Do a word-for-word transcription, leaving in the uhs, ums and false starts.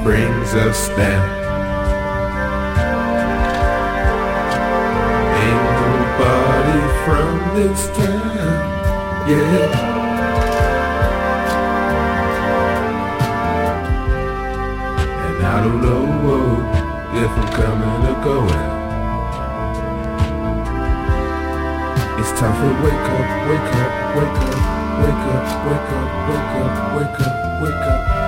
brings us down. Ain't nobody from this town, yeah. And I don't know if I'm coming or going. It's time for wake up, wake up, wake up, wake up, wake up, wake up, wake up, wake up.